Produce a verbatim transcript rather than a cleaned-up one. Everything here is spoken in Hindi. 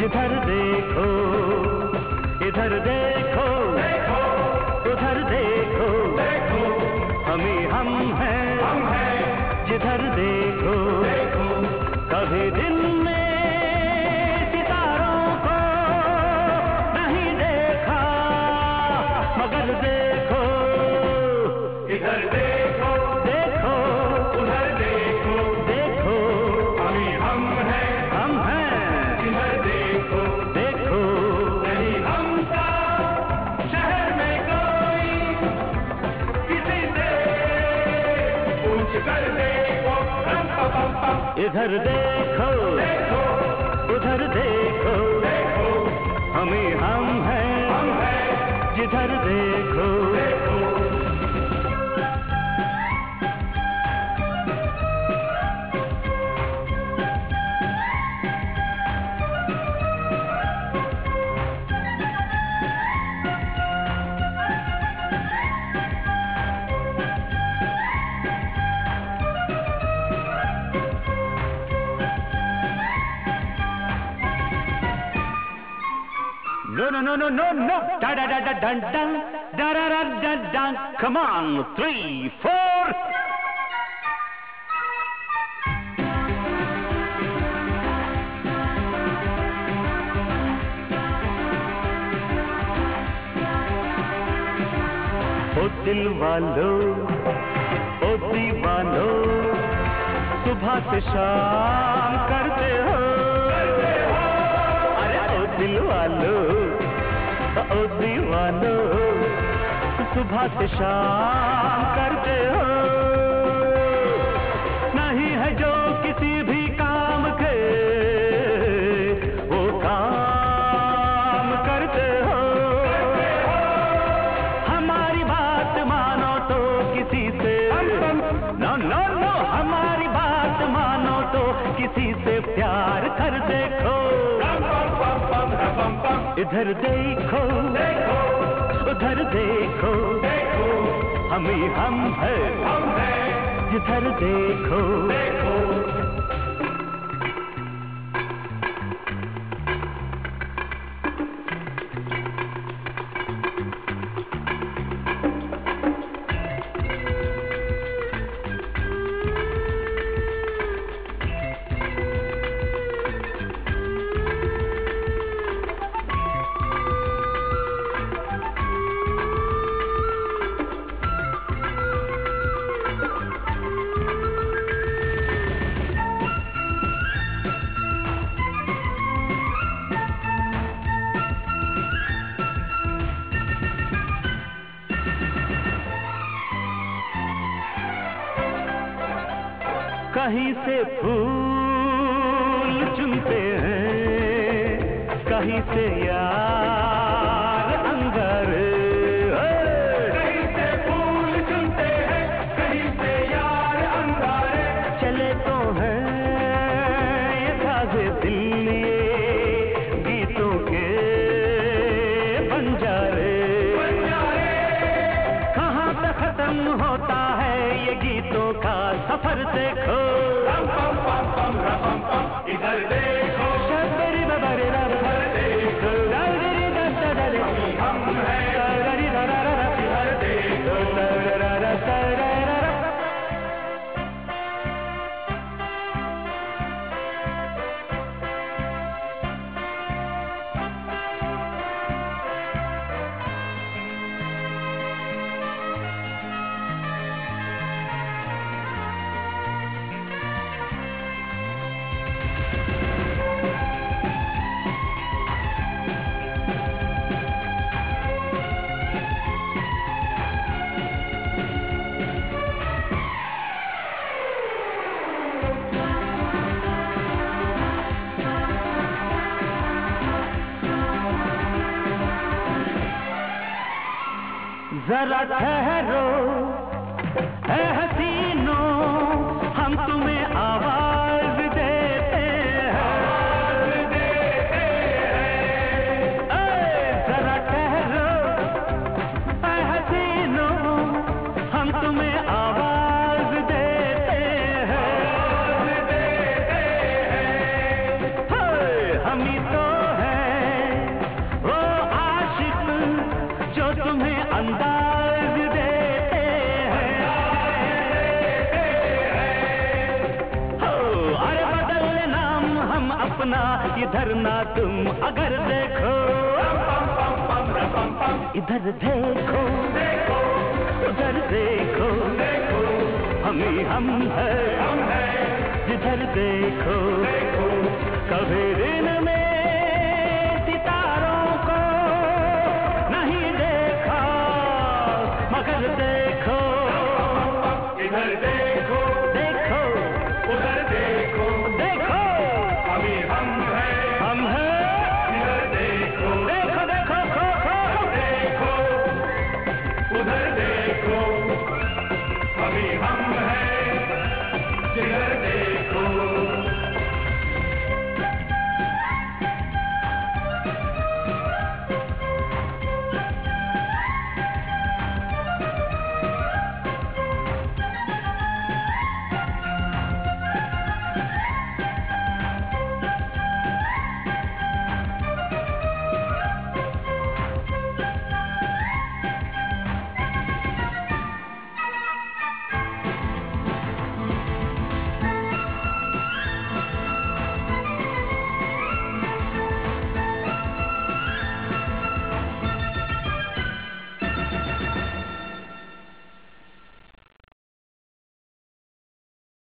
जिधर देखो इधर देखो, देखो उधर देखो, देखो हम ही हम हैं, हम हैं जिधर देखो, देखो कभी दिन में सितारों को नहीं देखा, मगर देखो इधर देखो, देखो उधर देखो, देखो हम ही हम हैं, हम हैं जिधर देखो, देखो नहीं हमसा शहर में कोई किसी से पूछ कर देखो, रम पम पम इधर देखो, देखो उधर देखो, देखो हम ही हम हैं, हम हैं जिधर देखो, देखो No, no, no, no, no, no. Da da da da dun dun. Da da da da dun. Come on, three, four. ओ दिल वालो, ओ दीवानो, सुबह से शाम करते हो, अरे ओ दिल वालो, ओ दीवानो, सुबह से शाम करते हो, नहीं है जो किसी भी काम के वो काम करते हो, हमारी बात मानो तो किसी से नो नो नो हमारी बात मानो तो किसी से प्यार कर देखो, इधर देखो, देखो उधर देखो, देखो हम ही हम हैं, हम हैं जिधर देखो, देखो कहीं से फूल चुनते हैं, कहीं से यार अंगार, कहीं से फूल चुनते हैं, कहीं से यार अंगार, चले तो हैं ये ताज़े दिल लिए गीतों के बंजारे, कहाँ तक खत्म होता है ये गीतों का सफर देखो, इधर देखो शबरी बबरी इधर देखो, दादरी दादा हम हैं, दादरी दादा इधर देखो, दादा दादा जरा ठहरो है हसीनों, हम तुम्हें आवाज देते हैं, जरा ठहरो है हसीनों, हम तुम्हें आवाज देते हैं, हम ही तो है अंदाज देते हैं। हो अरे बदल नाम हम अपना, इधर ना तुम अगर देखो, इधर देखो उधर देखो, हम ही हम है जिधर देखो, कभी दिन में